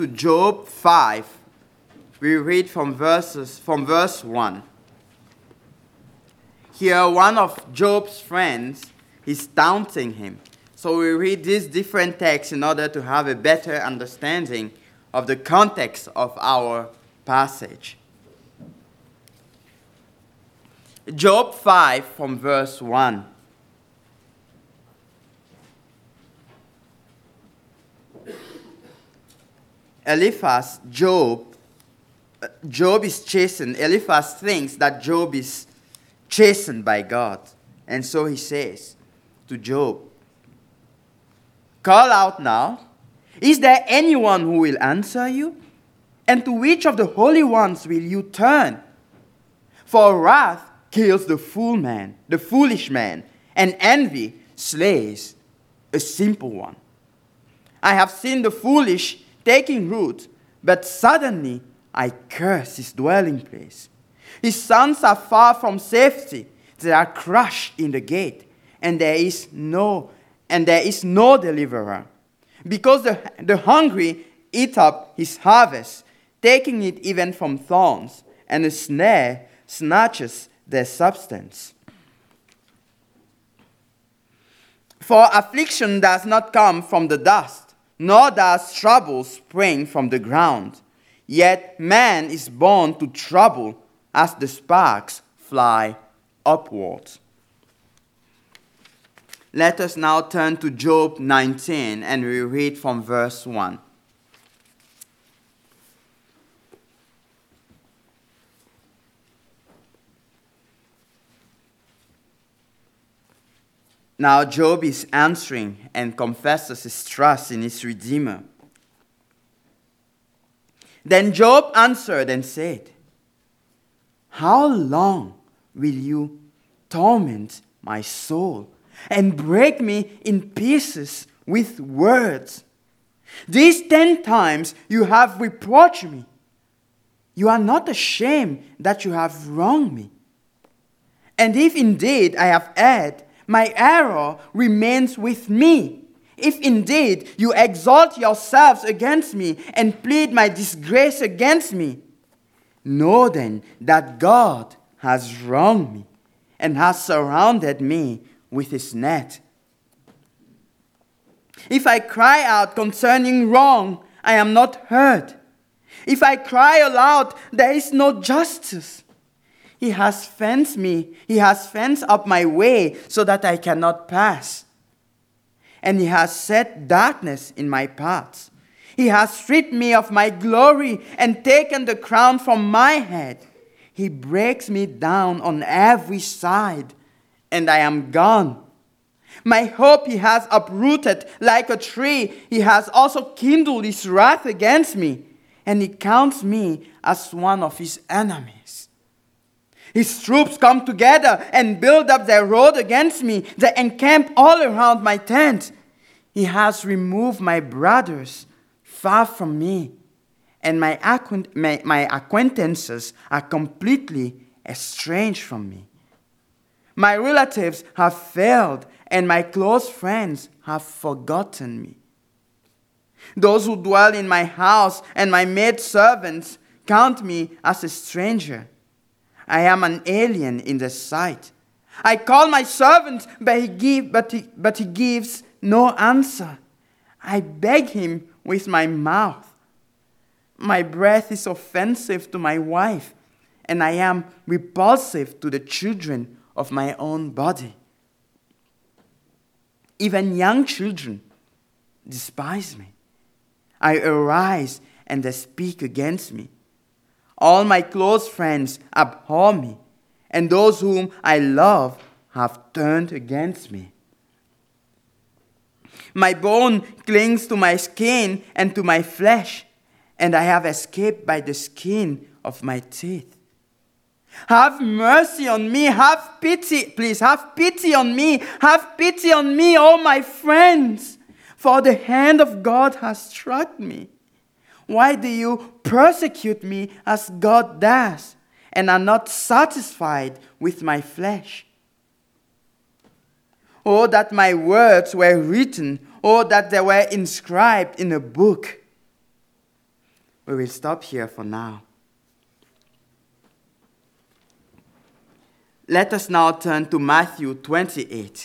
To Job 5, we read from verse 1. Here, one of Job's friends is taunting him. So we read these different texts in order to have a better understanding of the context of our passage. Job 5 from verse 1. Job is chastened. Eliphaz thinks that Job is chastened by God. And so he says to Job, "Call out now. Is there anyone who will answer you? And to which of the holy ones will you turn? For wrath kills the foolish man, and envy slays a simple one. I have seen the foolish taking root, but suddenly I curse his dwelling place. His sons are far from safety. They are crushed in the gate, and there is no deliverer. Because the hungry eat up his harvest, taking it even from thorns, and the snare snatches their substance. For affliction does not come from the dust, nor does trouble spring from the ground. Yet man is born to trouble as the sparks fly upward." Let us now turn to Job 19 and we read from verse 1. Now Job is answering and confesses his trust in his Redeemer. Then Job answered and said, "How long will you torment my soul and break me in pieces with words? These 10 times you have reproached me. You are not ashamed that you have wronged me. And if indeed I have erred, my error remains with me. If indeed you exalt yourselves against me and plead my disgrace against me, know then that God has wronged me and has surrounded me with his net. If I cry out concerning wrong, I am not heard. If I cry aloud, there is no justice. He has fenced up my way so that I cannot pass. And he has set darkness in my paths. He has stripped me of my glory and taken the crown from my head. He breaks me down on every side, and I am gone. My hope he has uprooted like a tree. He has also kindled his wrath against me, and he counts me as one of his enemies. His troops come together and build up their road against me. They encamp all around my tent. He has removed my brothers far from me, and my acquaintances are completely estranged from me. My relatives have failed, and my close friends have forgotten me. Those who dwell in my house and my maidservants count me as a stranger. I am an alien in their sight. I call my servant, but he gives no answer. I beg him with my mouth. My breath is offensive to my wife, and I am repulsive to the children of my own body. Even young children despise me. I arise and they speak against me. All my close friends abhor me, and those whom I love have turned against me. My bone clings to my skin and to my flesh, and I have escaped by the skin of my teeth. Have mercy on me, have pity, please, have pity on me, all my friends, for the hand of God has struck me. Why do you persecute me as God does, and are not satisfied with my flesh? Oh, that my words were written, oh, that they were inscribed in a book, We will stop here for now. Let us now turn to Matthew 28.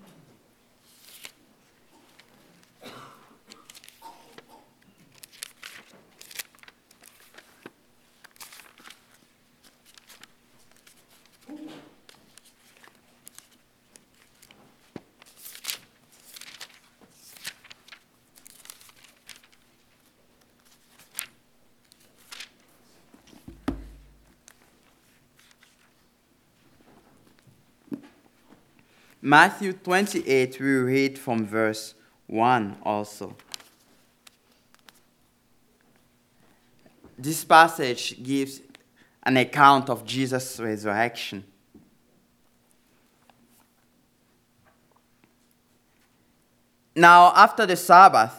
Matthew 28, we read from verse 1 also. This passage gives an account of Jesus' resurrection. Now, after the Sabbath,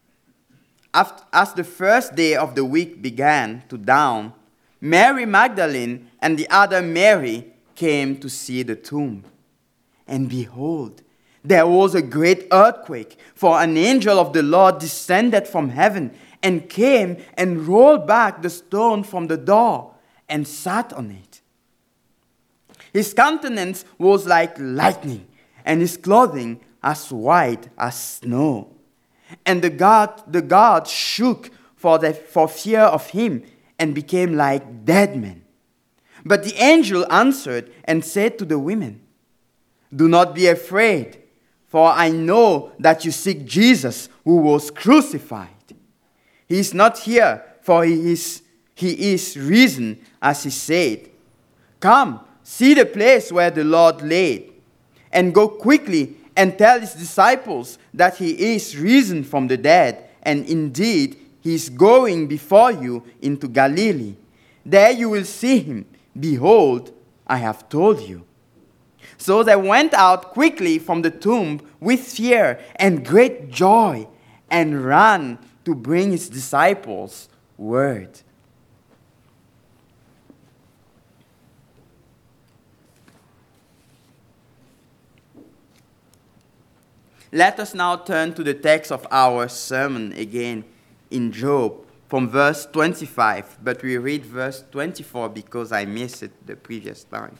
as the first day of the week began to dawn, Mary Magdalene and the other Mary came to see the tomb. And behold, there was a great earthquake, for an angel of the Lord descended from heaven and came and rolled back the stone from the door and sat on it. His countenance was like lightning, and his clothing as white as snow. And the guard shook for fear of him and became like dead men. But the angel answered and said to the women, "Do not be afraid, for I know that you seek Jesus who was crucified. He is not here, for he is risen, as he said. Come, see the place where the Lord laid, and go quickly and tell his disciples that he is risen from the dead, and indeed he is going before you into Galilee. There you will see him. Behold, I have told you." So they went out quickly from the tomb with fear and great joy and ran to bring his disciples word. Let us now turn to the text of our sermon again in Job from verse 25, but we read verse 24 because I missed it the previous time.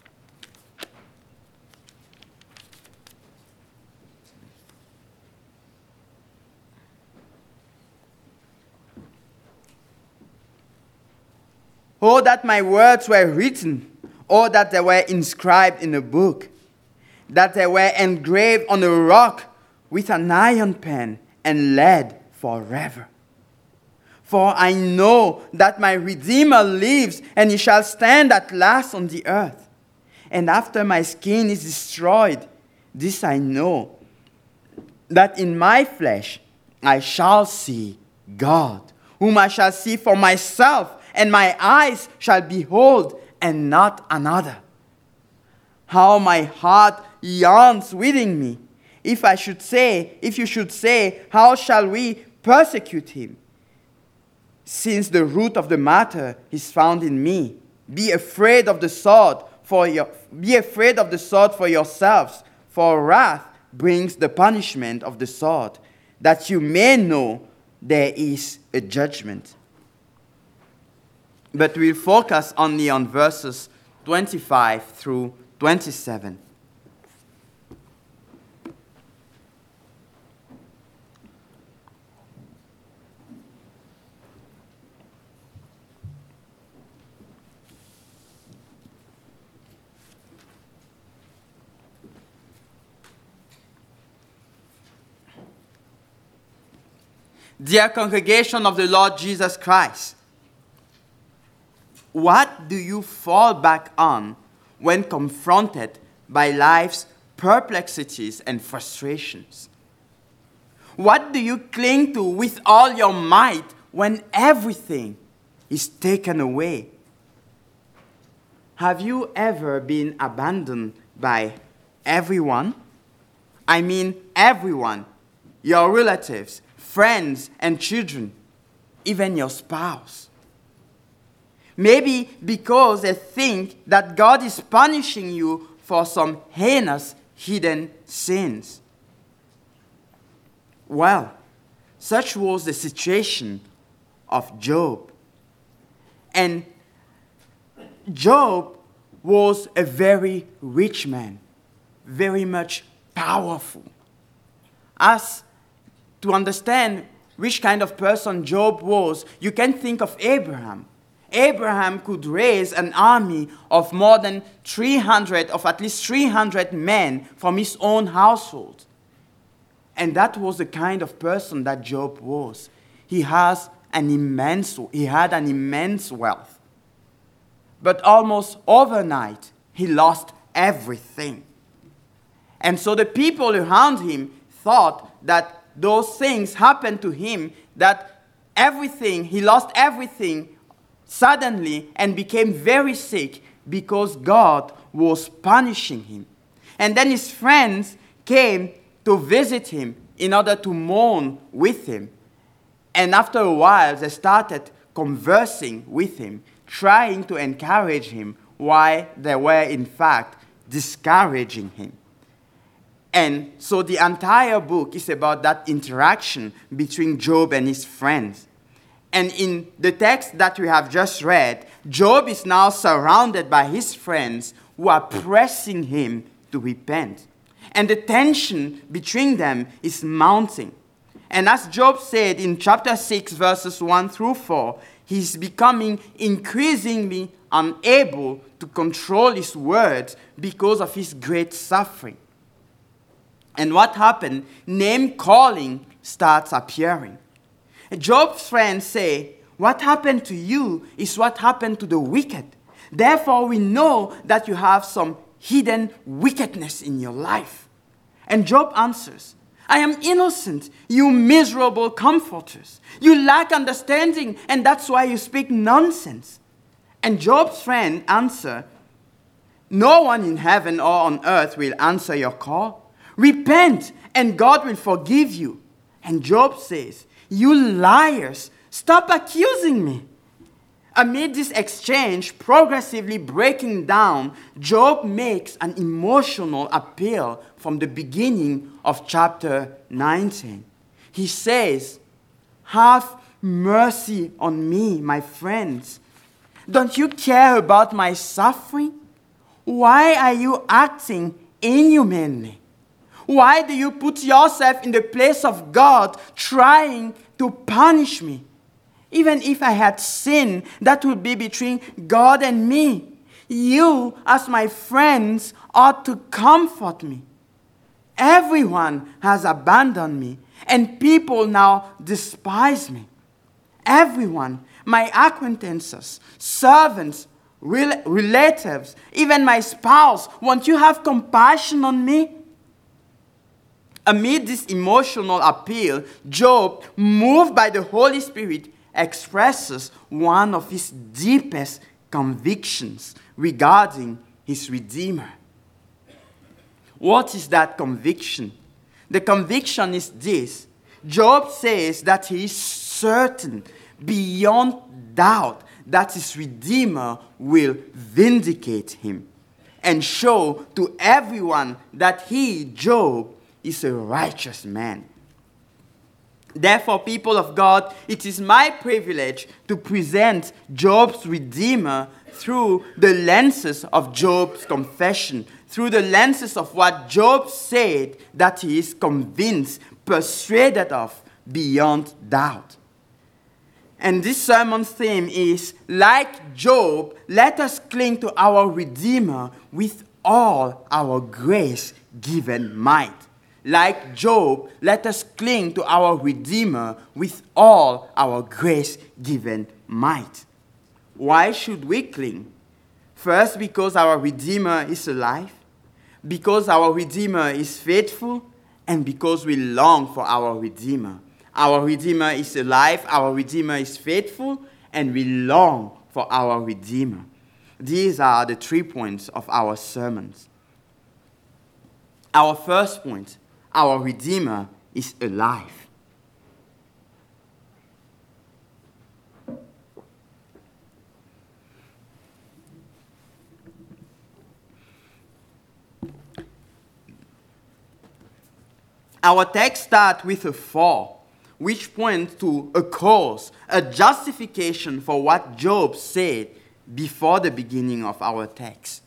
Oh, that my words were written, or that they were inscribed in a book, that they were engraved on a rock with an iron pen and lead forever. For I know that my Redeemer lives, and he shall stand at last on the earth. And after my skin is destroyed, this I know, that in my flesh I shall see God, whom I shall see for myself, and my eyes shall behold, and not another. How my heart yearns within me. If you should say, how shall we persecute him? Since the root of the matter is found in me. Be afraid of the sword for yourselves, for wrath brings the punishment of the sword, that you may know there is a judgment. But we'll focus only on verses 25 through 27. Dear congregation of the Lord Jesus Christ, what do you fall back on when confronted by life's perplexities and frustrations? What do you cling to with all your might when everything is taken away? Have you ever been abandoned by everyone? I mean everyone, your relatives, friends and children, even your spouse. Maybe because they think that God is punishing you for some heinous hidden sins. Well, such was the situation of Job. And Job was a very rich man, very much powerful. As to understand which kind of person Job was, you can think of Abraham. Abraham could raise an army of more than 300, of at least 300 men from his own household. And that was the kind of person that Job was. He had an immense wealth. But almost overnight, he lost everything. And so the people around him thought that those things happened to him, that he lost everything suddenly and became very sick because God was punishing him. And then his friends came to visit him in order to mourn with him. And after a while, they started conversing with him, trying to encourage him, while they were in fact discouraging him. And so the entire book is about that interaction between Job and his friends. And in the text that we have just read, Job is now surrounded by his friends who are pressing him to repent. And the tension between them is mounting. And as Job said in chapter 6, verses 1 through 4, he's becoming increasingly unable to control his words because of his great suffering. And what happened? Name calling starts appearing. Job's friends say, what happened to you is what happened to the wicked. Therefore, we know that you have some hidden wickedness in your life. And Job answers, I am innocent, you miserable comforters. You lack understanding, and that's why you speak nonsense. And Job's friend answer, no one in heaven or on earth will answer your call. Repent, and God will forgive you. And Job says, you liars, stop accusing me. Amid this exchange, progressively breaking down, Job makes an emotional appeal from the beginning of chapter 19. He says, have mercy on me, my friends. Don't you care about my suffering? Why are you acting inhumanly? Why do you put yourself in the place of God, trying to punish me? Even if I had sinned, that would be between God and me. You, as my friends, ought to comfort me. Everyone has abandoned me, and people now despise me. Everyone, my acquaintances, servants, relatives, even my spouse, won't you have compassion on me? Amid this emotional appeal, Job, moved by the Holy Spirit, expresses one of his deepest convictions regarding his Redeemer. What is that conviction? The conviction is this. Job says that he is certain, beyond doubt, that his Redeemer will vindicate him and show to everyone that he, Job, is a righteous man. Therefore, people of God, it is my privilege to present Job's Redeemer through the lenses of Job's confession, through the lenses of what Job said that he is convinced, persuaded of, beyond doubt. And this sermon's theme is, like Job, let us cling to our Redeemer with all our grace-given might. Like Job, let us cling to our Redeemer with all our grace-given might. Why should we cling? First, because our Redeemer is alive, because our Redeemer is faithful, and because we long for our Redeemer. Our Redeemer is alive, our Redeemer is faithful, and we long for our Redeemer. These are the 3 points of our sermons. Our first point, our Redeemer is alive. Our text starts with a fall, which point to a cause, a justification for what Job said before the beginning of our text.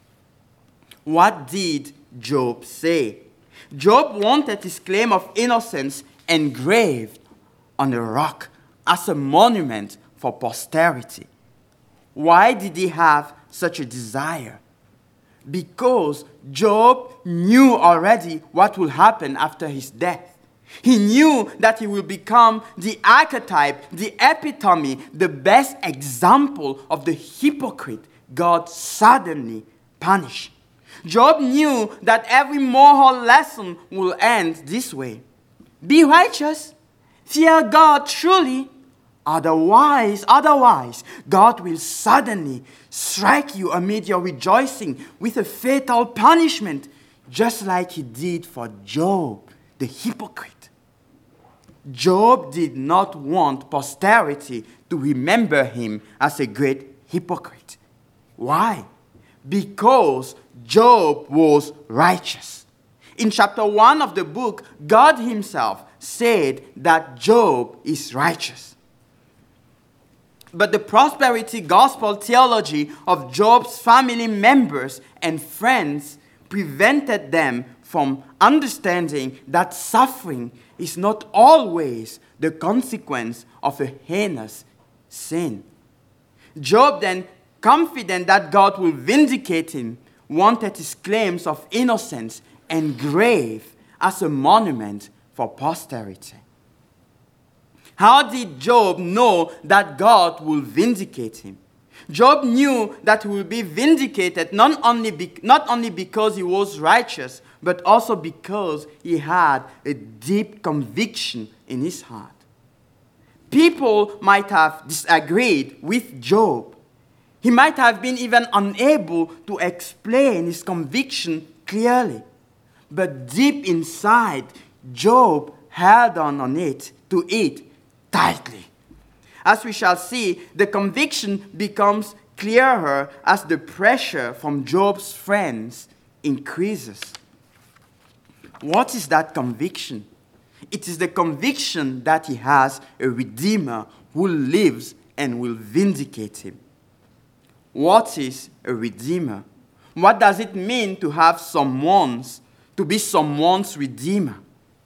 What did Job say? Job wanted his claim of innocence engraved on a rock as a monument for posterity. Why did he have such a desire? Because Job knew already what will happen after his death. He knew that he will become the archetype, the epitome, the best example of the hypocrite God suddenly punished. Job knew that every moral lesson will end this way. Be righteous, fear God truly, otherwise, God will suddenly strike you amid your rejoicing with a fatal punishment, just like he did for Job, the hypocrite. Job did not want posterity to remember him as a great hypocrite. Why? Because Job was righteous. In chapter 1 of the book, God himself said that Job is righteous. But the prosperity gospel theology of Job's family members and friends prevented them from understanding that suffering is not always the consequence of a heinous sin. Job then, confident that God will vindicate him, wanted his claims of innocence engraved as a monument for posterity. How did Job know that God will vindicate him? Job knew that he will be vindicated not only because he was righteous, but also because he had a deep conviction in his heart. People might have disagreed with Job. He might have been even unable to explain his conviction clearly. But deep inside, Job held on to it tightly. As we shall see, the conviction becomes clearer as the pressure from Job's friends increases. What is that conviction? It is the conviction that he has a Redeemer who lives and will vindicate him. What is a Redeemer? What does it mean to be someone's Redeemer?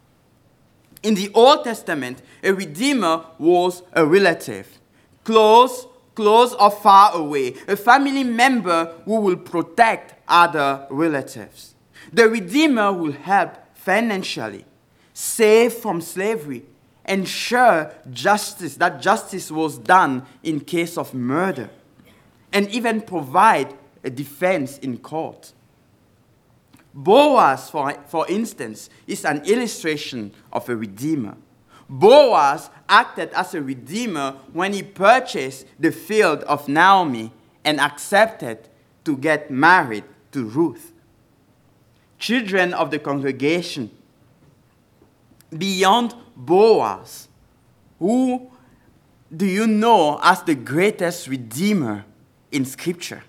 In the Old Testament, a Redeemer was a relative, close or far away, a family member who will protect other relatives. The Redeemer will help financially, save from slavery, ensure that justice was done in case of murder, and even provide a defense in court. Boaz, for instance, is an illustration of a redeemer. Boaz acted as a redeemer when he purchased the field of Naomi and accepted to get married to Ruth. Children of the congregation, beyond Boaz, who do you know as the greatest redeemer in Scripture?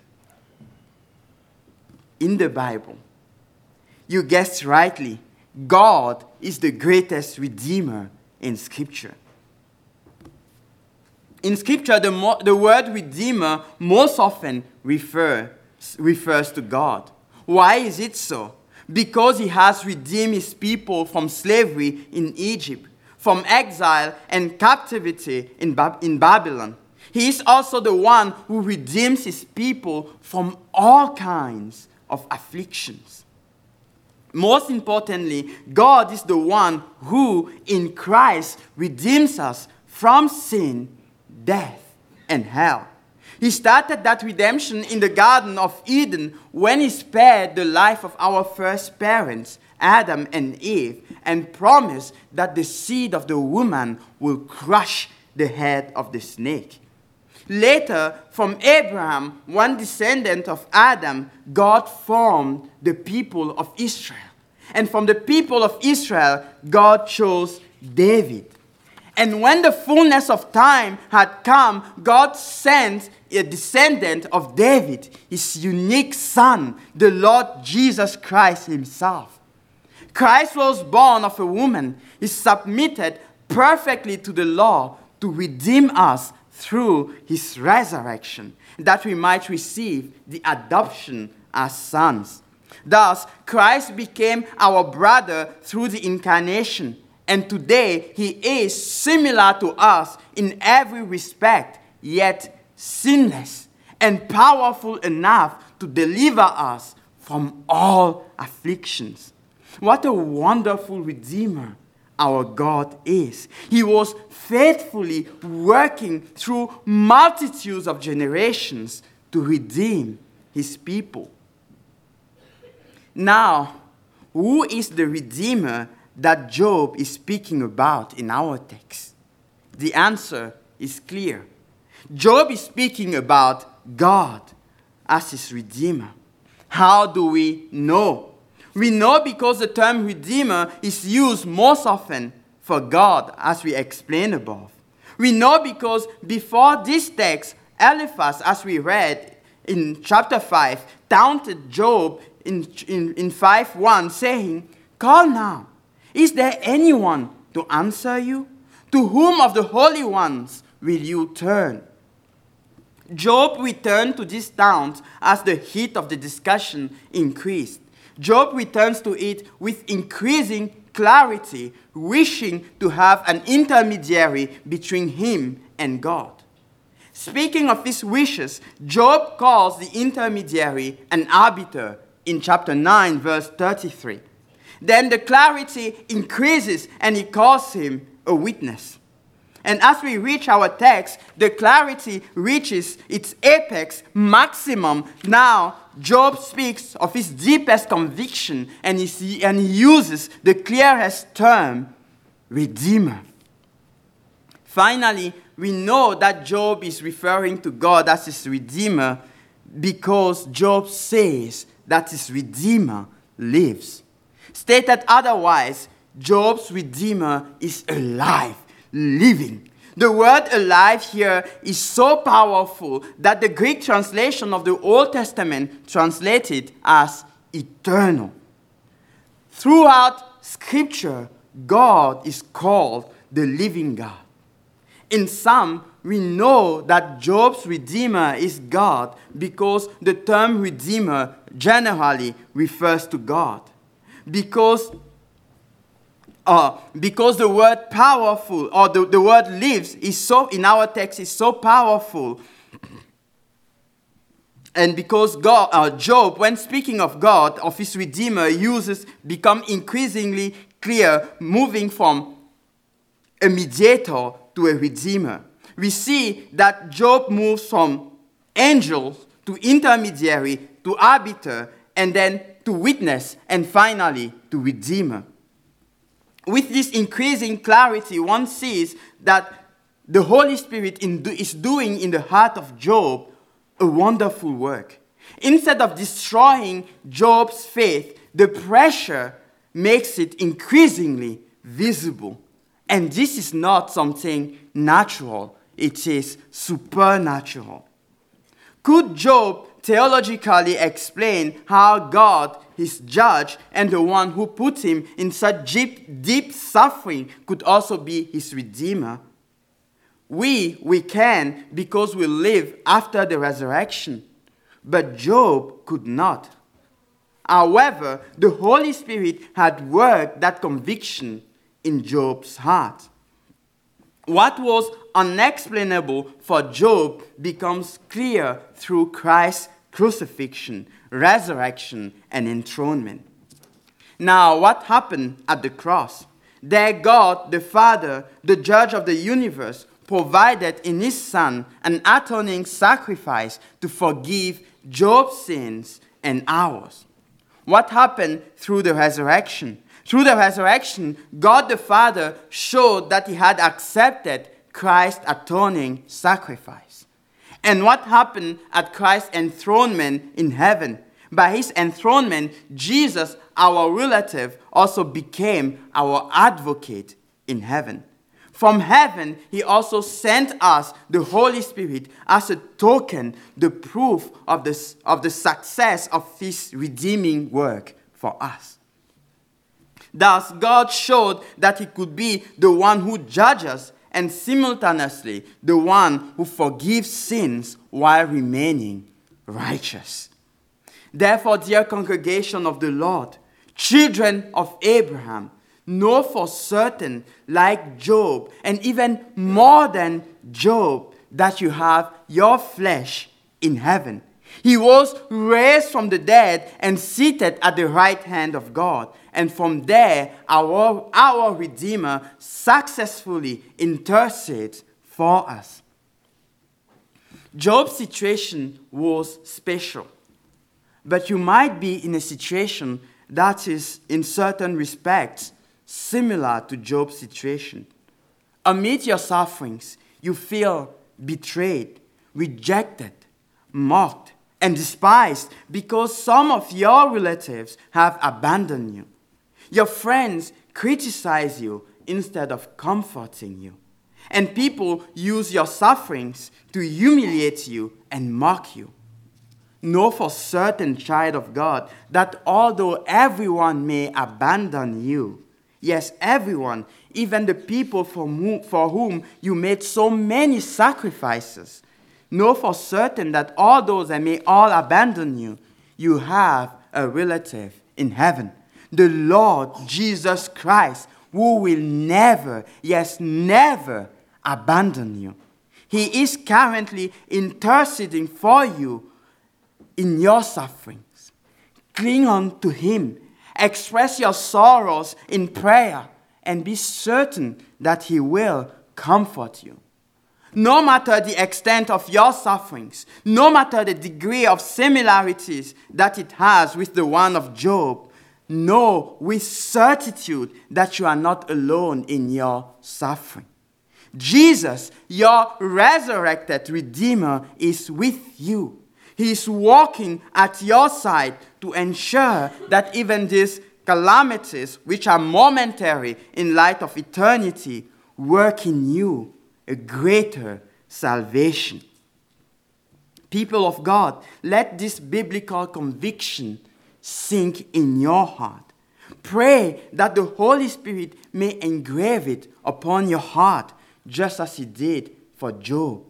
In the Bible. You guessed rightly, God is the greatest redeemer in Scripture. In Scripture, the word redeemer most often refers to God. Why is it so? Because he has redeemed his people from slavery in Egypt, from exile and captivity in Babylon. He is also the one who redeems his people from all kinds of afflictions. Most importantly, God is the one who, in Christ, redeems us from sin, death, and hell. He started that redemption in the Garden of Eden when he spared the life of our first parents, Adam and Eve, and promised that the seed of the woman will crush the head of the snake. Later, from Abraham, one descendant of Adam, God formed the people of Israel. And from the people of Israel, God chose David. And when the fullness of time had come, God sent a descendant of David, his unique son, the Lord Jesus Christ himself. Christ was born of a woman. He submitted perfectly to the law to redeem us through his resurrection, that we might receive the adoption as sons. Thus, Christ became our brother through the incarnation, and today he is similar to us in every respect, yet sinless and powerful enough to deliver us from all afflictions. What a wonderful Redeemer our God is. He was faithfully working through multitudes of generations to redeem his people. Now, who is the Redeemer that Job is speaking about in our text? The answer is clear. Job is speaking about God as his Redeemer. How do we know? We know because the term Redeemer is used most often for God, as we explained above. We know because before this text, Eliphaz, as we read in chapter 5, taunted Job in 5:1, saying, "Call now, is there anyone to answer you? To whom of the holy ones will you turn?" Job returned to this taunt as the heat of the discussion increased. Job returns to it with increasing clarity, wishing to have an intermediary between him and God. Speaking of his wishes, Job calls the intermediary an arbiter in chapter 9, verse 33. Then the clarity increases and he calls him a witness. And as we reach our text, the clarity reaches its apex maximum. Now, Job speaks of his deepest conviction and he uses the clearest term, Redeemer. Finally, we know that Job is referring to God as his Redeemer because Job says that his Redeemer lives. Stated otherwise, Job's Redeemer is alive, living. The word alive here is so powerful that the Greek translation of the Old Testament translated as eternal. Throughout Scripture, God is called the living God. In some, we know that Job's Redeemer is God because the term Redeemer generally refers to God. Because the word powerful or the word lives is so in our text is so powerful, and because Job, when speaking of God, of his Redeemer, become increasingly clear, moving from a mediator to a Redeemer. We see that Job moves from angels to intermediary to arbiter, and then to witness, and finally to Redeemer. With this increasing clarity, one sees that the Holy Spirit is doing in the heart of Job a wonderful work. Instead of destroying Job's faith, the pressure makes it increasingly visible. And this is not something natural, it is supernatural. Could Job theologically explain how God, his judge, and the one who put him in such deep suffering could also be his Redeemer? We can because we live after the resurrection, but Job could not. However, the Holy Spirit had worked that conviction in Job's heart. What was unexplainable for Job becomes clear through Christ's crucifixion, resurrection, and enthronement. Now, what happened at the cross? There God, the Father, the judge of the universe, provided in his Son an atoning sacrifice to forgive Job's sins and ours. What happened through the resurrection? Through the resurrection, God the Father showed that he had accepted Christ's atoning sacrifice. And what happened at Christ's enthronement in heaven? By his enthronement, Jesus, our relative, also became our advocate in heaven. From heaven, he also sent us the Holy Spirit as a token, the proof of the success of his redeeming work for us. Thus, God showed that he could be the one who judges and simultaneously the one who forgives sins while remaining righteous. Therefore, dear congregation of the Lord, children of Abraham, know for certain, like Job, and even more than Job, that you have your flesh in heaven. He was raised from the dead and seated at the right hand of God. And from there, our Redeemer successfully intercedes for us. Job's situation was special. But you might be in a situation that is, in certain respects, similar to Job's situation. Amid your sufferings, you feel betrayed, rejected, mocked, and despised because some of your relatives have abandoned you. Your friends criticize you instead of comforting you. And people use your sufferings to humiliate you and mock you. Know for certain, child of God, that although everyone may abandon you, yes, everyone, even the people for whom you made so many sacrifices, know for certain that although they may all abandon you, you have a relative in heaven, the Lord Jesus Christ, who will never, yes, never abandon you. He is currently interceding for you in your sufferings. Cling on to him. Express your sorrows in prayer and be certain that he will comfort you. No matter the extent of your sufferings, no matter the degree of similarities that it has with the one of Job, know with certitude that you are not alone in your suffering. Jesus, your resurrected Redeemer, is with you. He is walking at your side to ensure that even these calamities, which are momentary in light of eternity, work in you a greater salvation. People of God, let this biblical conviction sink in your heart. Pray that the Holy Spirit may engrave it upon your heart, just as he did for Job.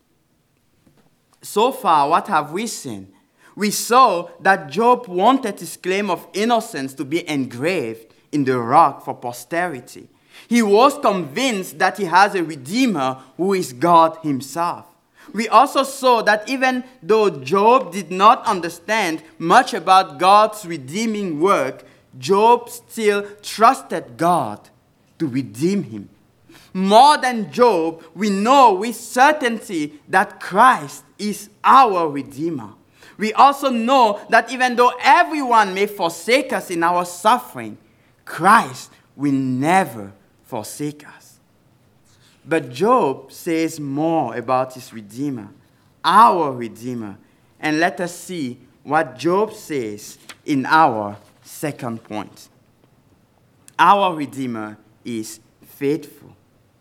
So far, what have we seen? We saw that Job wanted his claim of innocence to be engraved in the rock for posterity. He was convinced that he has a Redeemer who is God himself. We also saw that even though Job did not understand much about God's redeeming work, Job still trusted God to redeem him. More than Job, we know with certainty that Christ is our Redeemer. We also know that even though everyone may forsake us in our suffering, Christ will never forsake us. But Job says more about his Redeemer, our Redeemer. And let us see what Job says in our second point. Our Redeemer is faithful.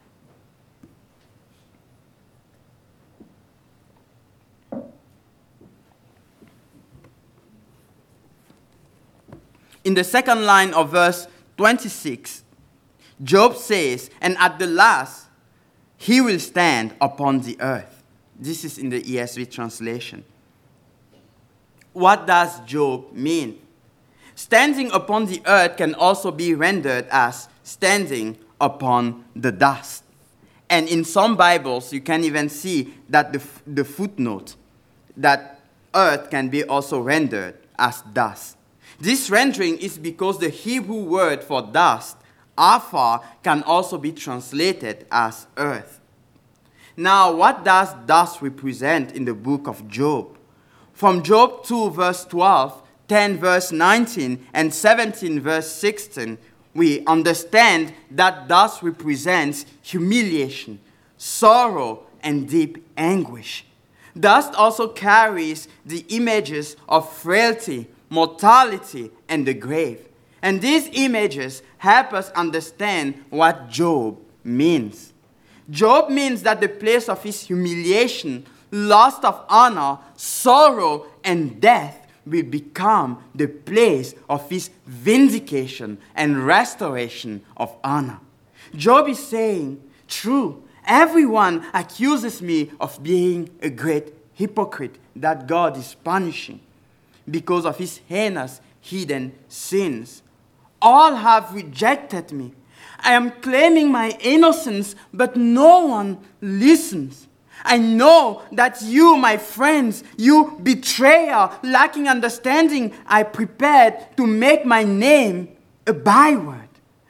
In the second line of verse 26, Job says, "And at the last, he will stand upon the earth." This is in the ESV translation. What does Job mean? Standing upon the earth can also be rendered as standing upon the dust. And in some Bibles, you can even see that the footnote, that earth can be also rendered as dust. This rendering is because the Hebrew word for dust, afar, can also be translated as earth. Now, what does dust represent in the book of Job? From Job 2 verse 12, 10 verse 19, and 17 verse 16, we understand that dust represents humiliation, sorrow, and deep anguish. Dust also carries the images of frailty, mortality, and the grave. And these images help us understand what Job means. Job means that the place of his humiliation, loss of honor, sorrow, and death will become the place of his vindication and restoration of honor. Job is saying, true, everyone accuses me of being a great hypocrite that God is punishing because of his heinous hidden sins. All have rejected me. I am claiming my innocence, but no one listens. I know that you, my friends, you betrayer, lacking understanding, I prepared to make my name a byword.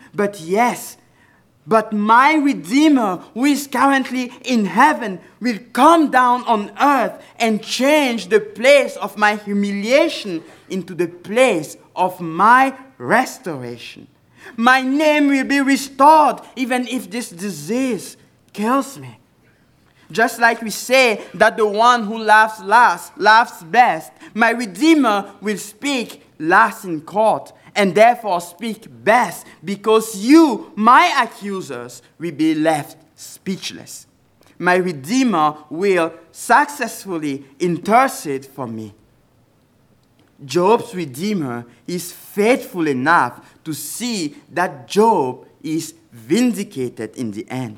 But my Redeemer, who is currently in heaven, will come down on earth and change the place of my humiliation into the place of my restoration. My name will be restored even if this disease kills me. Just like we say that the one who laughs last laughs best, my Redeemer will speak last in court and therefore speak best, because you, my accusers, will be left speechless. My Redeemer will successfully intercede for me. Job's Redeemer is faithful enough to see that Job is vindicated in the end.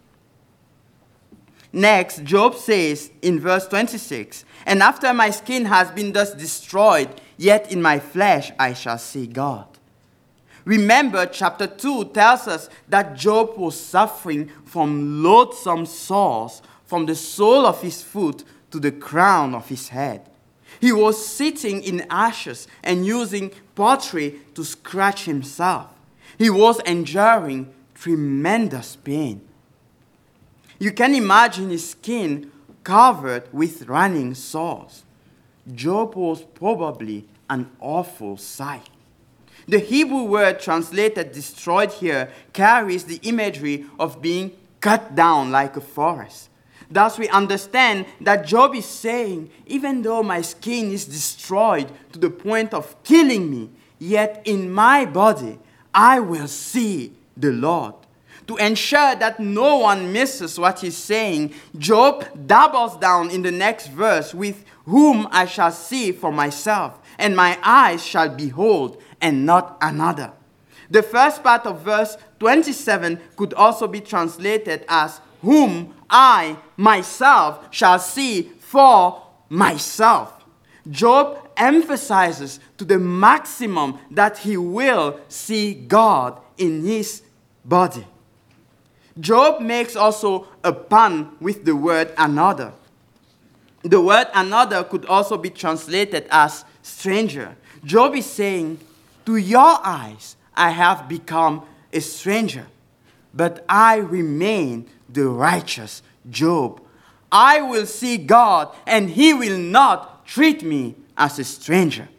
Next, Job says in verse 26, "And after my skin has been thus destroyed, yet in my flesh I shall see God." Remember, chapter 2 tells us that Job was suffering from loathsome sores from the sole of his foot to the crown of his head. He was sitting in ashes and using pottery to scratch himself. He was enduring tremendous pain. You can imagine his skin covered with running sores. Job was probably an awful sight. The Hebrew word translated destroyed here carries the imagery of being cut down like a forest. Thus we understand that Job is saying, even though my skin is destroyed to the point of killing me, yet in my body I will see the Lord. To ensure that no one misses what he's saying, Job doubles down in the next verse with, "Whom I shall see for myself, and my eyes shall behold, and not another." The first part of verse 27 could also be translated as, "Whom I, myself, shall see for myself." Job emphasizes to the maximum that he will see God in his body. Job makes also a pun with the word another. The word another could also be translated as stranger. Job is saying, "To your eyes I have become a stranger, but I remain the righteous Job. I will see God, and he will not treat me as a stranger."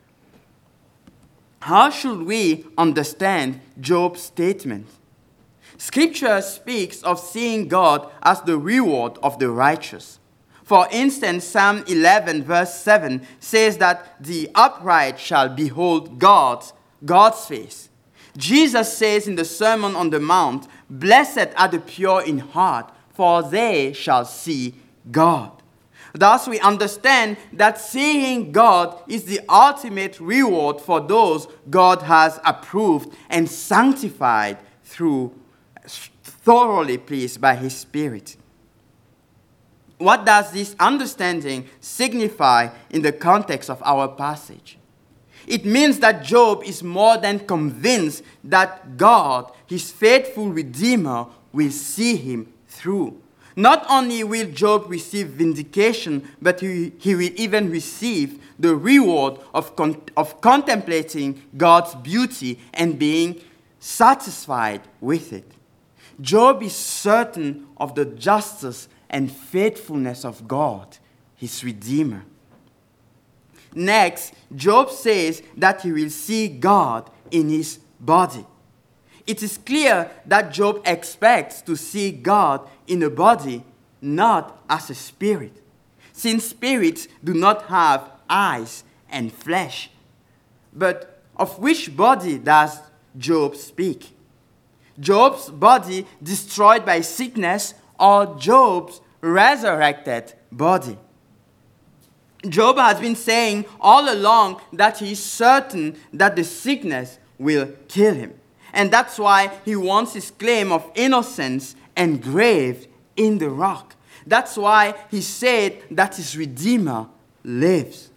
How should we understand Job's statement? Scripture speaks of seeing God as the reward of the righteous. For instance, Psalm 11 verse 7 says that the upright shall behold God's face. Jesus says in the Sermon on the Mount, "Blessed are the pure in heart, for they shall see God." Thus we understand that seeing God is the ultimate reward for those God has approved and sanctified thoroughly pleased by his Spirit. What does this understanding signify in the context of our passage? It means that Job is more than convinced that God, his faithful Redeemer, will see him through. Not only will Job receive vindication, but he will even receive the reward of contemplating God's beauty and being satisfied with it. Job is certain of the justice and faithfulness of God, his Redeemer. Next, Job says that he will see God in his body. It is clear that Job expects to see God in a body, not as a spirit, since spirits do not have eyes and flesh. But of which body does Job speak? Job's body destroyed by sickness, or Job's resurrected body? Job has been saying all along that he is certain that the sickness will kill him. And that's why he wants his claim of innocence engraved in the rock. That's why he said that his Redeemer lives.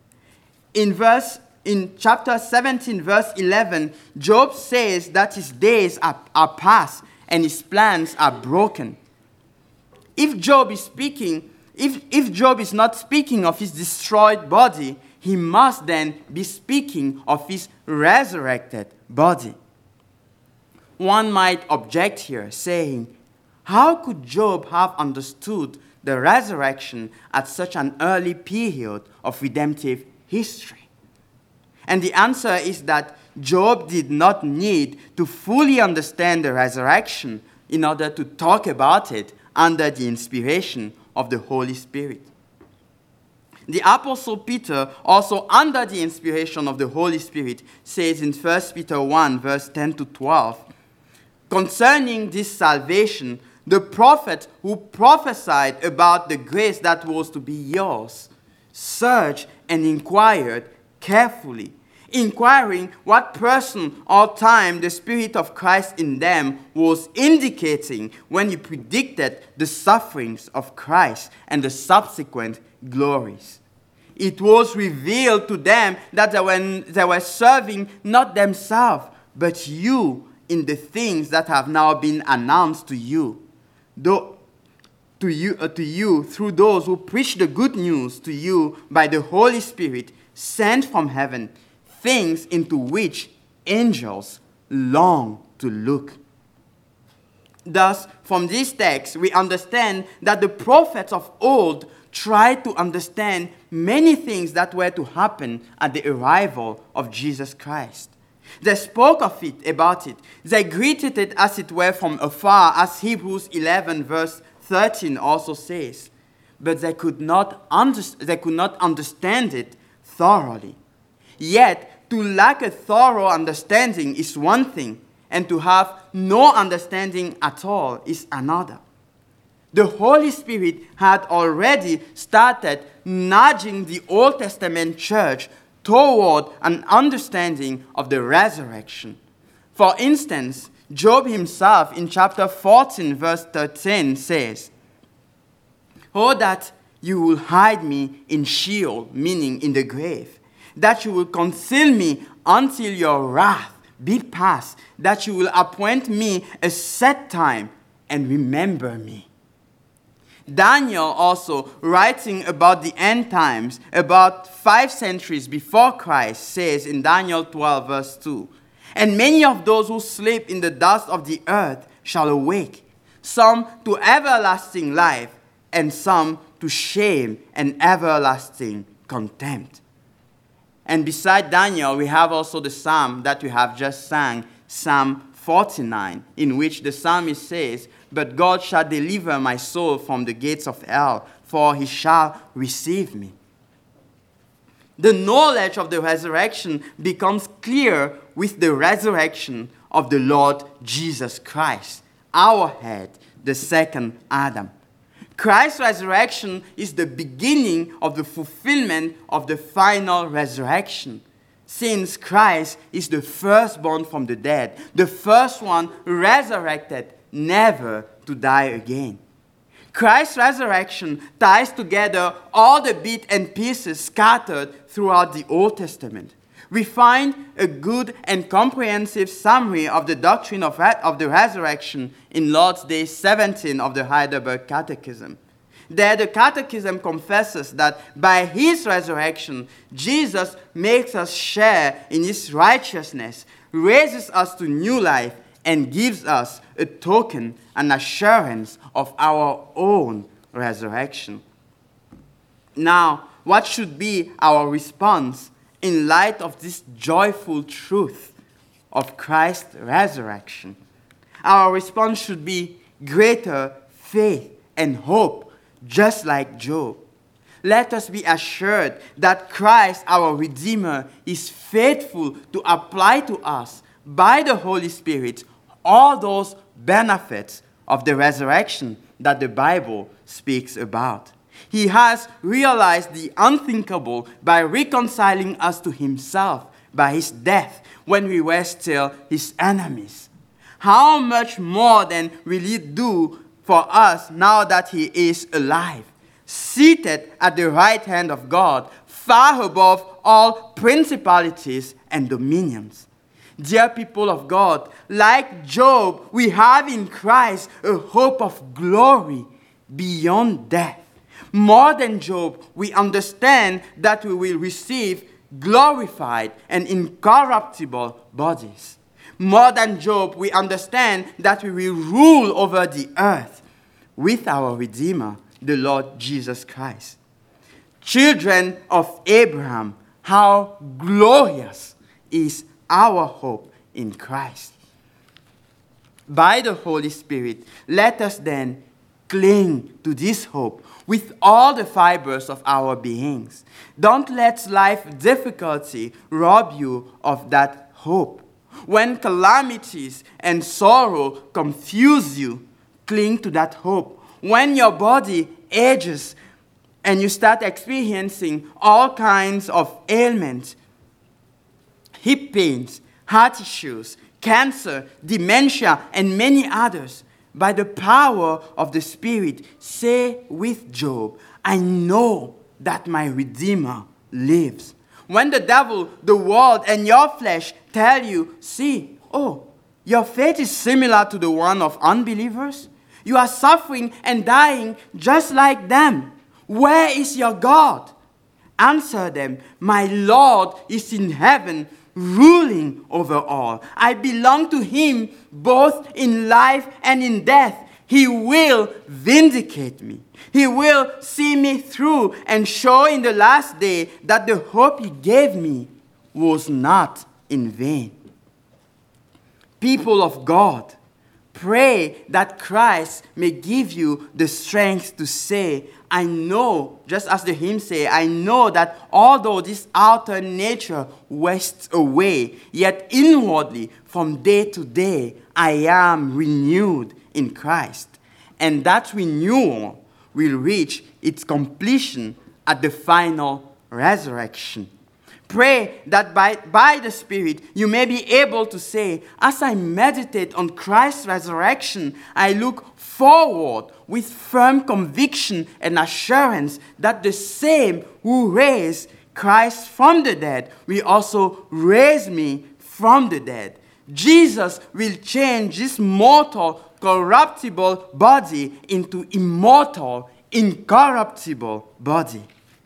In chapter 17, verse 11, Job says that his days are past and his plans are broken. If Job is not speaking of his destroyed body, he must then be speaking of his resurrected body. One might object here, saying, how could Job have understood the resurrection at such an early period of redemptive history? And the answer is that Job did not need to fully understand the resurrection in order to talk about it under the inspiration of the Holy Spirit. The Apostle Peter, also under the inspiration of the Holy Spirit, says in 1 Peter 1, verse 10 to 12, concerning this salvation, the prophet who prophesied about the grace that was to be yours searched and inquired carefully, inquiring what person or time the Spirit of Christ in them was indicating when he predicted the sufferings of Christ and the subsequent glories. It was revealed to them that they were serving not themselves, but you in the things that have now been announced to you. To you through those who preach the good news to you by the Holy Spirit sent from heaven, things into which angels long to look. Thus, from this text, we understand that the prophets of old tried to understand many things that were to happen at the arrival of Jesus Christ. They spoke about it. They greeted it as it were from afar, as Hebrews 11 verse 13 also says. But they could not understand it thoroughly. Yet, to lack a thorough understanding is one thing, and to have no understanding at all is another. The Holy Spirit had already started nudging the Old Testament church toward an understanding of the resurrection. For instance, Job himself in chapter 14 verse 13 says, "Oh, that you will hide me in Sheol," meaning in the grave, "that you will conceal me until your wrath be past, that you will appoint me a set time and remember me." Daniel also, writing about the end times, about 5 centuries before Christ, says in Daniel 12 verse 2, "And many of those who sleep in the dust of the earth shall awake, some to everlasting life, and some to shame and everlasting contempt." And beside Daniel, we have also the psalm that we have just sang, Psalm 49, in which the psalmist says, "But God shall deliver my soul from the gates of hell, for he shall receive me." The knowledge of the resurrection becomes clear with the resurrection of the Lord Jesus Christ, our head, the second Adam. Christ's resurrection is the beginning of the fulfillment of the final resurrection, since Christ is the firstborn from the dead, the first one resurrected, never to die again. Christ's resurrection ties together all the bits and pieces scattered throughout the Old Testament. We find a good and comprehensive summary of the doctrine of the resurrection in Lord's Day 17 of the Heidelberg Catechism. There, the Catechism confesses that by his resurrection, Jesus makes us share in his righteousness, raises us to new life, and gives us a token and assurance of our own resurrection. Now, what should be our response in light of this joyful truth of Christ's resurrection? Our response should be greater faith and hope, just like Job. Let us be assured that Christ, our Redeemer, is faithful to apply to us by the Holy Spirit all those benefits of the resurrection that the Bible speaks about. He has realized the unthinkable by reconciling us to himself by his death when we were still his enemies. How much more then will he do for us now that he is alive, seated at the right hand of God, far above all principalities and dominions? Dear people of God, like Job, we have in Christ a hope of glory beyond death. More than Job, we understand that we will receive glorified and incorruptible bodies. More than Job, we understand that we will rule over the earth with our Redeemer, the Lord Jesus Christ. Children of Abraham, how glorious is our hope in Christ. By the Holy Spirit, let us then cling to this hope with all the fibers of our beings. Don't let life difficulty rob you of that hope. When calamities and sorrow confuse you, cling to that hope. When your body ages and you start experiencing all kinds of ailments, hip pains, heart issues, cancer, dementia, and many others, by the power of the Spirit, say with Job, I know that my Redeemer lives. When the devil, the world, and your flesh tell you, see, your faith is similar to the one of unbelievers. You are suffering and dying just like them. Where is your God? Answer them, my Lord is in heaven, ruling over all. I belong to him both in life and in death. He will vindicate me. He will see me through and show in the last day that the hope he gave me was not in vain. People of God, pray that Christ may give you the strength to say, I know, just as the hymn say, I know that although this outer nature wastes away, yet inwardly from day to day I am renewed in Christ. And that renewal will reach its completion at the final resurrection. Pray that by the Spirit you may be able to say, as I meditate on Christ's resurrection, I look forward with firm conviction and assurance that the same who raised Christ from the dead will also raise me from the dead. Jesus will change this mortal, corruptible body into immortal, incorruptible body.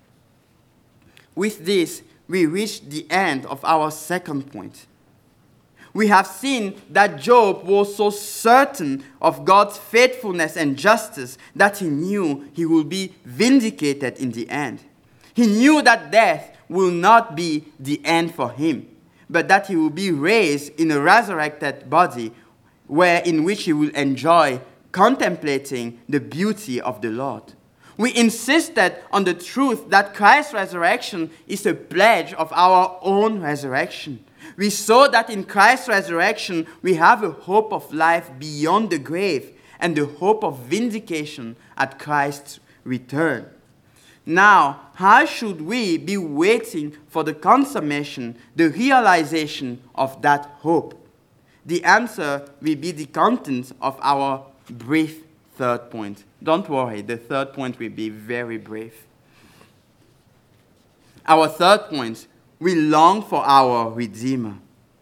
With this, we reach the end of our second point. We have seen that Job was so certain of God's faithfulness and justice that he knew he would be vindicated in the end. He knew that death will not be the end for him, but that he will be raised in a resurrected body in which he will enjoy contemplating the beauty of the Lord. We insisted on the truth that Christ's resurrection is a pledge of our own resurrection. We saw that in Christ's resurrection, we have a hope of life beyond the grave and the hope of vindication at Christ's return. Now, how should we be waiting for the consummation, the realization of that hope? The answer will be the content of our brief third point. Don't worry, the third point will be very brief. Our third point, we long for our Redeemer.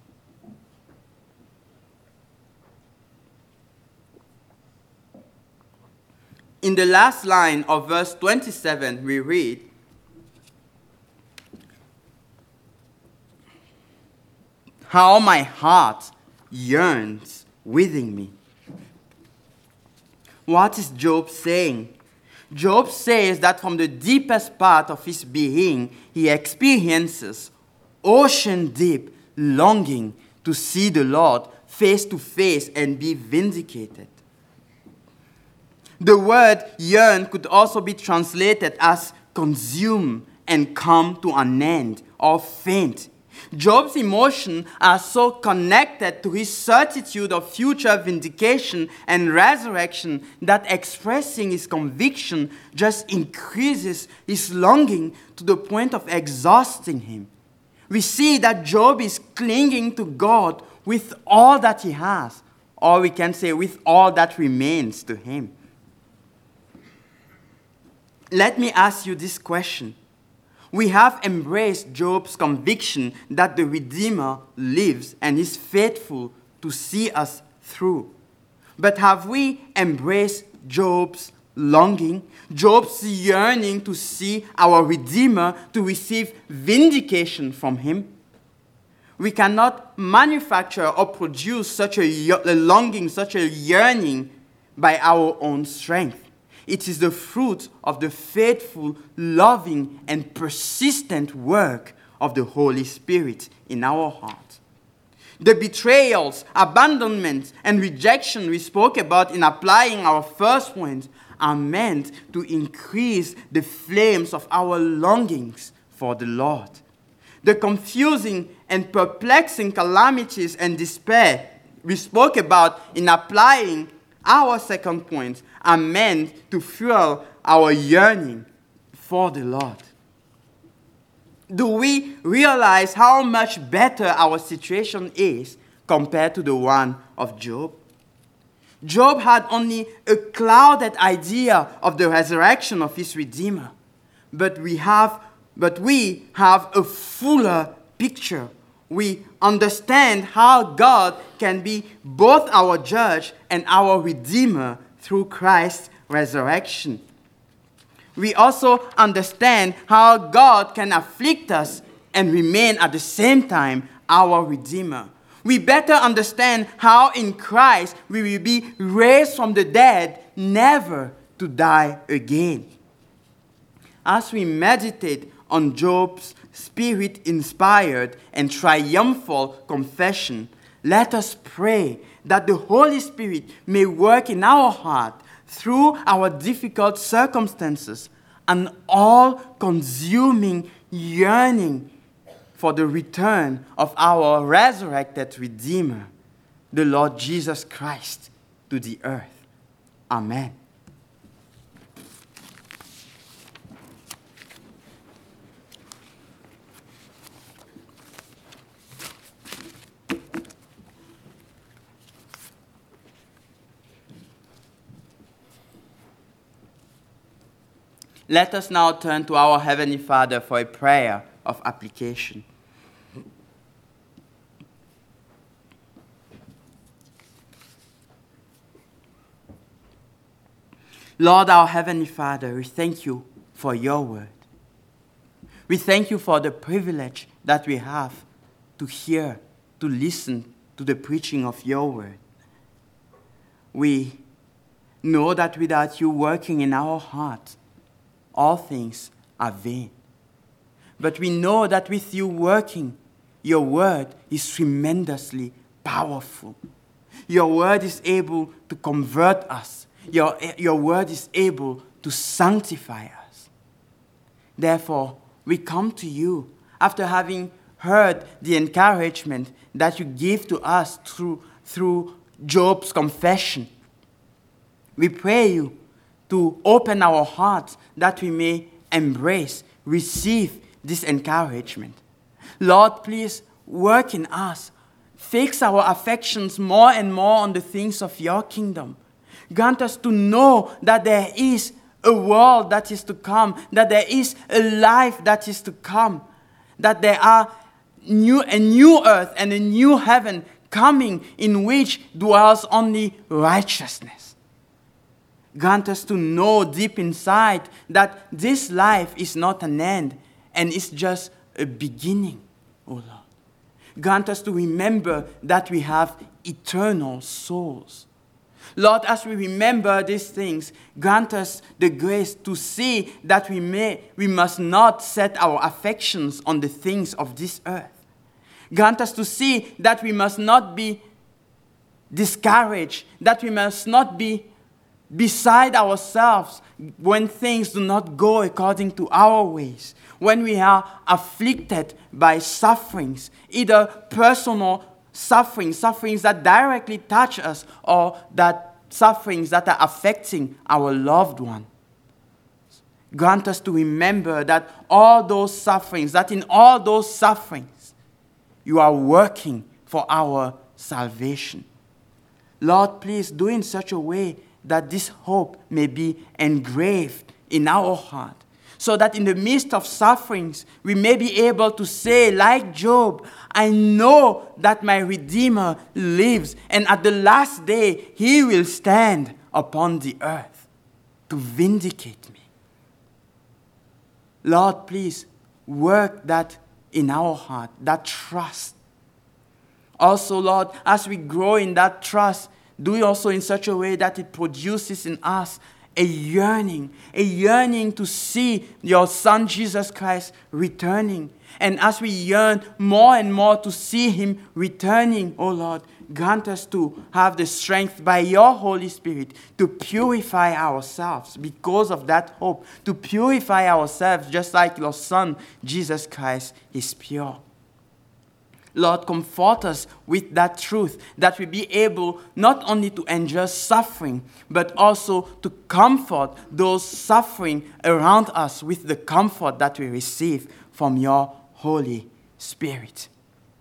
In the last line of verse 27, we read, how my heart yearns within me. What is Job saying? Job says that from the deepest part of his being, he experiences ocean deep longing to see the Lord face to face and be vindicated. The word yearn could also be translated as consume and come to an end or faint. Job's emotions are so connected to his certitude of future vindication and resurrection that expressing his conviction just increases his longing to the point of exhausting him. We see that Job is clinging to God with all that he has, or we can say with all that remains to him. Let me ask you this question. We have embraced Job's conviction that the Redeemer lives and is faithful to see us through. But have we embraced Job's longing, Job's yearning to see our Redeemer, to receive vindication from him? We cannot manufacture or produce such a longing, such a yearning by our own strength. It is the fruit of the faithful, loving, and persistent work of the Holy Spirit in our heart. The betrayals, abandonment, and rejection we spoke about in applying our first point are meant to increase the flames of our longings for the Lord. The confusing and perplexing calamities and despair we spoke about in applying our second point are meant to fuel our yearning for the Lord. Do we realize how much better our situation is compared to the one of Job? Job had only a clouded idea of the resurrection of his Redeemer, but we have a fuller picture. We understand how God can be both our judge and our Redeemer through Christ's resurrection. We also understand how God can afflict us and remain at the same time our Redeemer. We better understand how in Christ we will be raised from the dead, never to die again. As we meditate on Job's Spirit-inspired and triumphal confession, let us pray that the Holy Spirit may work in our heart through our difficult circumstances, an all-consuming yearning for the return of our resurrected Redeemer, the Lord Jesus Christ, to the earth. Amen. Let us now turn to our Heavenly Father for a prayer of application. Lord, our Heavenly Father, we thank you for your word. We thank you for the privilege that we have to hear, to listen to the preaching of your word. We know that without you working in our heart, all things are vain. But we know that with you working, your word is tremendously powerful. Your word is able to convert us. Your word is able to sanctify us. Therefore, we come to you after having heard the encouragement that you give to us through Job's confession. We pray you to open our hearts that we may embrace, receive this encouragement. Lord, please work in us. Fix our affections more and more on the things of your kingdom. Grant us to know that there is a world that is to come, that there is a life that is to come, that there are a new earth and a new heaven coming in which dwells only righteousness. Grant us to know deep inside that this life is not an end and is just a beginning, O Lord. Grant us to remember that we have eternal souls. Lord, as we remember these things, grant us the grace to see that we must not set our affections on the things of this earth. Grant us to see that we must not be discouraged, that we must not be beside ourselves when things do not go according to our ways, when we are afflicted by sufferings, either personal sufferings that directly touch us, or that sufferings that are affecting our loved one. Grant us to remember that all those sufferings, that in all those sufferings, you are working for our salvation. Lord, please do in such a way that this hope may be engraved in our heart, so that in the midst of sufferings, we may be able to say, like Job, I know that my Redeemer lives, and at the last day, he will stand upon the earth to vindicate me. Lord, please work that in our heart, that trust. Also, Lord, as we grow in that trust, do it also in such a way that it produces in us a yearning to see your Son Jesus Christ returning. And as we yearn more and more to see him returning, oh Lord, grant us to have the strength by your Holy Spirit to purify ourselves because of that hope, to purify ourselves just like your Son Jesus Christ is pure. Lord, comfort us with that truth, that we be able not only to endure suffering, but also to comfort those suffering around us with the comfort that we receive from your Holy Spirit.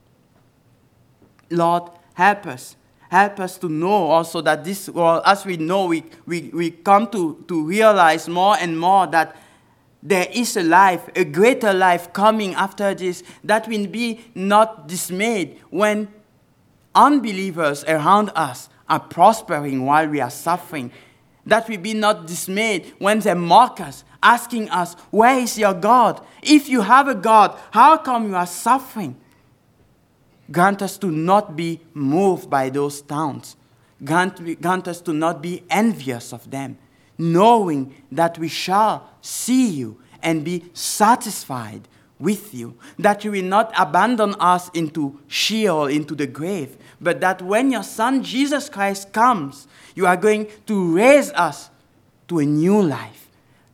Lord, help us. Help us to know also that this world, as we know, we come to realize more and more that there is a life, a greater life coming after this, that we be not dismayed when unbelievers around us are prospering while we are suffering. That we be not dismayed when they mock us, asking us, where is your God? If you have a God, how come you are suffering? Grant us to not be moved by those taunts. Grant us to not be envious of them, knowing that we shall see you and be satisfied with you, that you will not abandon us into Sheol, into the grave, but that when your Son Jesus Christ comes, you are going to raise us to a new life.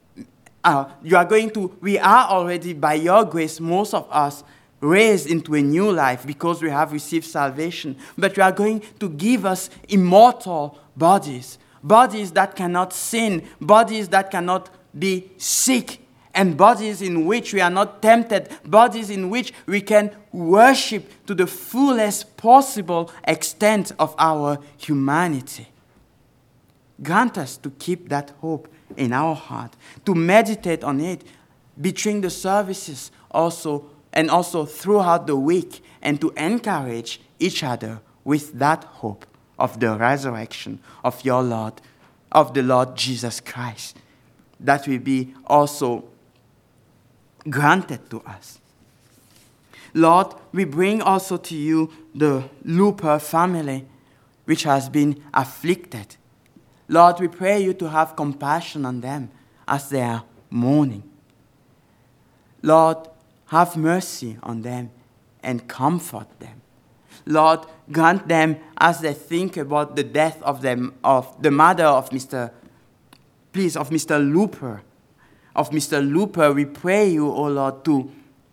We are already, by your grace, most of us, raised into a new life because we have received salvation, but you are going to give us immortal bodies, bodies that cannot sin, bodies that cannot be sick, and bodies in which we are not tempted, bodies in which we can worship to the fullest possible extent of our humanity. Grant us to keep that hope in our heart, to meditate on it between the services also, and also throughout the week, and to encourage each other with that hope of the resurrection of your Lord, of the Lord Jesus Christ, that will be also granted to us. Lord, we bring also to you the Looper family, which has been afflicted. Lord, we pray you to have compassion on them as they are mourning. Lord, have mercy on them and comfort them. Lord, grant them as they think about the death of the mother of Mr. Looper. Of Mr. Looper, we pray you, O Lord, to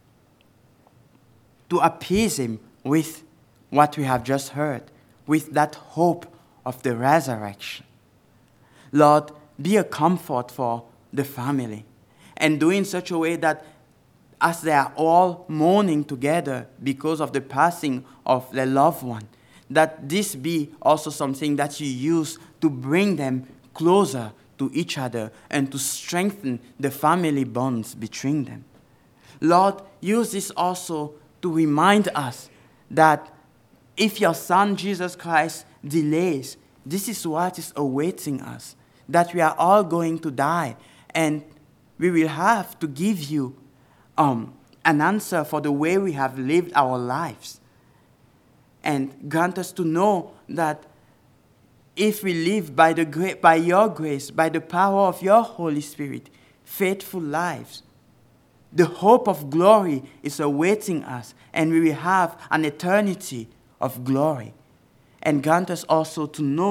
appease him with what we have just heard, with that hope of the resurrection. Lord, be a comfort for the family, and do in such a way that as they are all mourning together because of the passing of their loved one, that this be also something that you use to bring them closer to each other and to strengthen the family bonds between them. Lord, use this also to remind us that if your Son Jesus Christ delays, this is what is awaiting us, that we are all going to die, and we will have to give you an answer for the way we have lived our lives. And grant us to know that if we live by your grace, by the power of your Holy Spirit, faithful lives, the hope of glory is awaiting us, and we will have an eternity of glory. And grant us also to know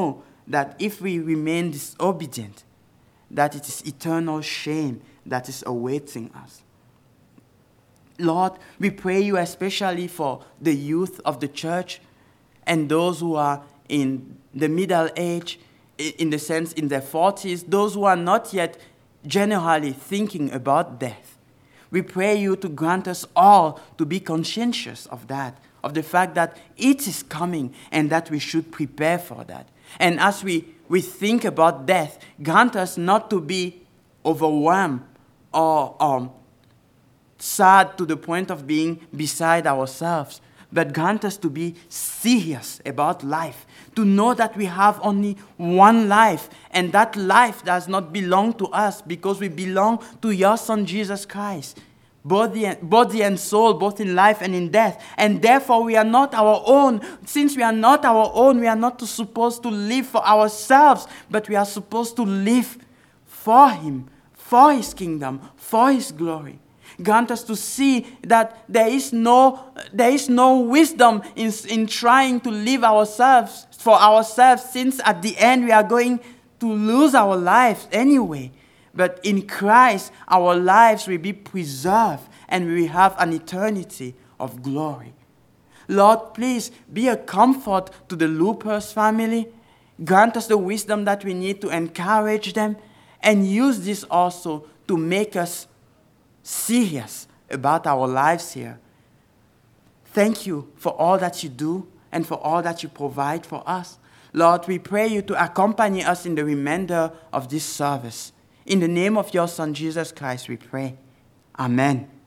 that if we remain disobedient, that it is eternal shame that is awaiting us. Lord, we pray you especially for the youth of the church and those who are in the middle age, in the sense in their 40s, those who are not yet generally thinking about death. We pray you to grant us all to be conscientious of that, of the fact that it is coming and that we should prepare for that. And as we think about death, grant us not to be overwhelmed or sad to the point of being beside ourselves, but grant us to be serious about life, to know that we have only one life, and that life does not belong to us because we belong to your Son Jesus Christ, body and soul, both in life and in death. And therefore we are not our own. Since we are not our own, we are not supposed to live for ourselves, but we are supposed to live for Him, for His kingdom, for His glory. Grant us to see that there is no wisdom in trying to live for ourselves, since at the end we are going to lose our lives anyway. But in Christ, our lives will be preserved and we will have an eternity of glory. Lord, please be a comfort to the Loopers family. Grant us the wisdom that we need to encourage them, and use this also to make us serious about our lives here. Thank you for all that you do and for all that you provide for us. Lord, we pray you to accompany us in the remainder of this service. In the name of your Son, Jesus Christ, we pray. Amen.